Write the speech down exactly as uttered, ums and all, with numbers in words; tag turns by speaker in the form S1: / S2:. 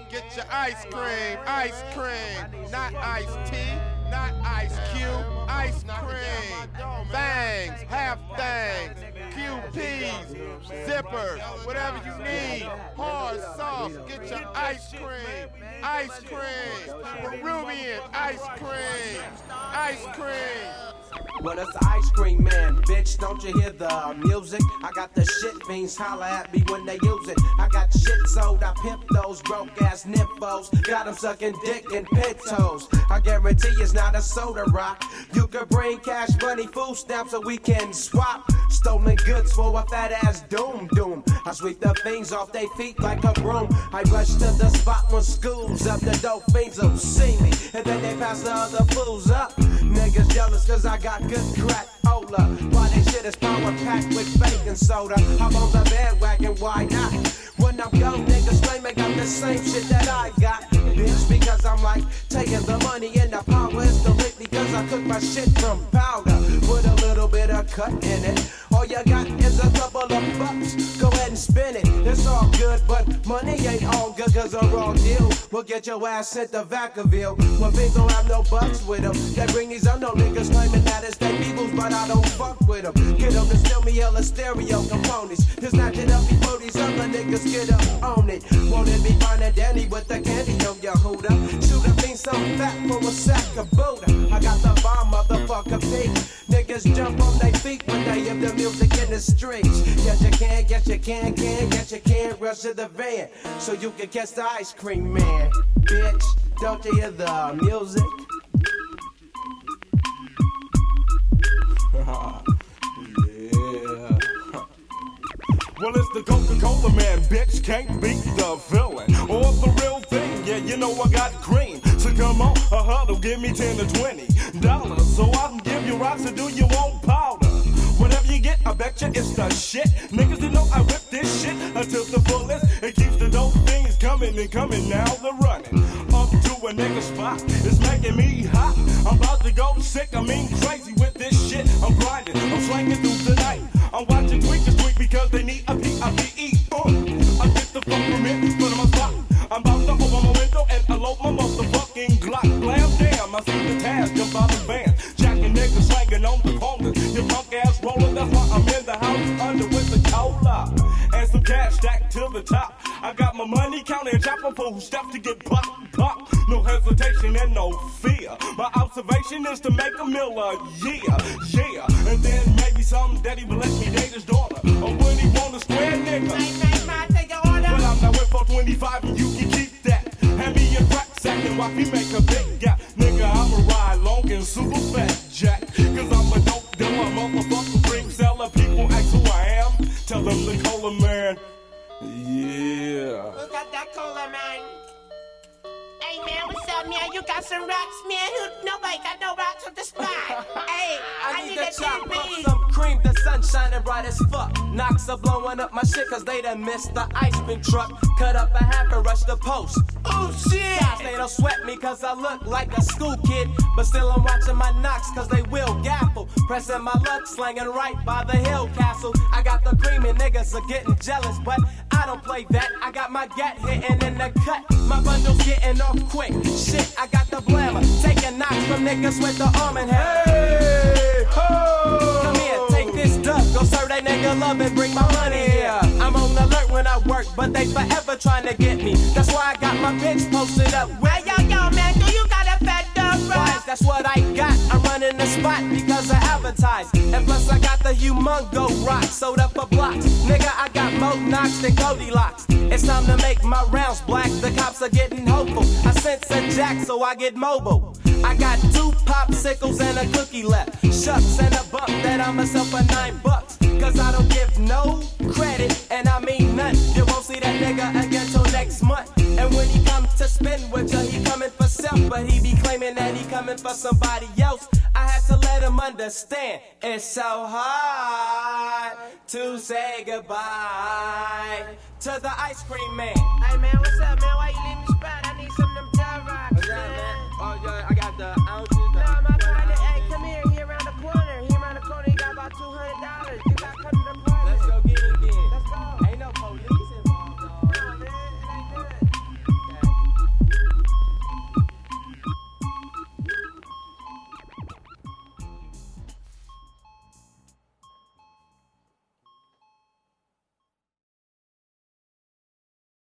S1: Get your ice cream, ice cream, not iced tea, not ice cube, ice cream. Fangs, half things, Q Ps, zippers, whatever you need. Hard, soft, get your ice cream, ice cream. Peruvian ice cream, ice cream.
S2: Well, it's the ice cream man, bitch, don't you hear the music? I got the shit fiends holler at me when they use it. I got shit sold, I pimp those broke ass nymphos. Got them sucking dick and pintos. I guarantee it's not a soda rock. You can bring cash, money, food stamps so we can swap. Stolen goods for a fat ass doom doom. I sweep the fiends off they feet like a broom. I rush to the spot when school's up. The dope fiends will see me, and then they pass the other fools up. Niggas jealous cause I got good crack, Ola. Why they shit is power packed with baking soda. I'm on the bandwagon, why not? When I'm young, niggas claim they got the same shit that I got. Bitch, because I'm like taking the money and the power is the lick. Because I cook my shit from powder with a little bit of cut in it. All you got is a couple of bucks. Go ahead and spin it. It's all good, but money ain't all good cause a raw deal will get your ass sent to Vacaville. When things don't have no bucks with them, they bring these unknown niggas claiming that it's they peoples, but I don't fuck with them. Get them to steal me hella stereo components. Just snatch it up before these other niggas get up on it. Won't it be fine and dandy with the candy on your hooter? Shoot a fiend so fat for a sack of Buddha. I got the bomb, motherfucker beat. Niggas jump on their feet when they hear the music in the streets. Yes you can, yes you can, can, yes you can. Rush to the van so you can catch the ice cream man. Bitch, don't you hear the music?
S3: Yeah. Well, it's the Coca-Cola man, bitch, can't beat the villain. Or the real thing, yeah, you know I got cream. So come on, a huddle, give me ten to twenty dollars. So I can give you rocks or do you want powder? Whatever you get, I bet you it's the shit. Niggas, you know I whip this shit until the fullest. It keeps the dope things coming and coming, now they're running. Up to a nigga spot, it's making me hot. I'm about to go sick, I mean crazy with this shit. I'm grinding, I'm slanging through the night. I'm watching tweakers tweak because they need a P I P E. Uh, I get the fuck from it, put on my spot. I'm about to open my window and unload my motherfucking Glock. Blam, damn, I see the task, jump out the van. Jacking niggas slanging on the corner. Your punk ass rolling, that's why I'm in the house under with the cola. And some cash stacked to the top. I got my money counting and chopping for who steps to get pop, pop. No hesitation and no fear. My observation is to make a mill a year, yeah. And then maybe some daddy will let me date his daughter. Or would he want a square nigga? But I'm not with four twenty-five and you can keep that. Hand me a crack sack and watch me make a big gap. Nigga, I'ma ride long and super fat, Jack. Cause I'm a dope dealer, motherfucker, drink seller. People ask who I am, tell them the cola man. Yeah.
S4: Who got that cola, man? Hey, man, what's up, man? You got some rocks, man? Who, nobody got no rocks on the spot. Hey, I,
S2: I
S4: need,
S2: need
S4: a
S2: to chop
S4: T
S2: up
S4: V.
S2: some cream, the sun shining bright as fuck. Knocks are blowing up my shit cause they done missed the ice cream truck. Cut up a half and rush the post.
S4: Oh, shit.
S2: Guys, they don't sweat me cause I look like a school kid. But still I'm watching my knocks cause they will gaffle. Pressing my luck, slanging right by the hill castle. I got the cream and niggas are getting jealous, but I don't play that. I got my gat hitting in the cut. My bundle's getting off quick. Shit, I got the blammer. Taking knocks from niggas with the arm and head. Hey, ho! Come here, take this dub. Go serve that nigga love and bring my money here. I'm on alert when I work, but they forever trying to get me. That's why I got my bitch posted up.
S4: Hey, yo, yo, man, do you got a fat dog, bro?
S2: Wise, that's what I got. I'm running the spot because I advertise. And plus I got the humongo rock sold up for blocks. Nigga, I got more knocks than Goldilocks. It's time to make my rounds black. The cops are getting hopeful. I sense a jack, so I get mobile. I got two popsicles and a cookie left. Shucks and a bump that I'ma sell for nine bucks. Cause I don't give no credit, and I mean none. You won't see that nigga again till next month. And when he comes to spend with you, he coming for self. But he be claiming that he coming for somebody else. I had to let him understand. It's so hard to say goodbye to the ice cream man.
S4: Hey, man, what's up, man? Why you leaving the spot?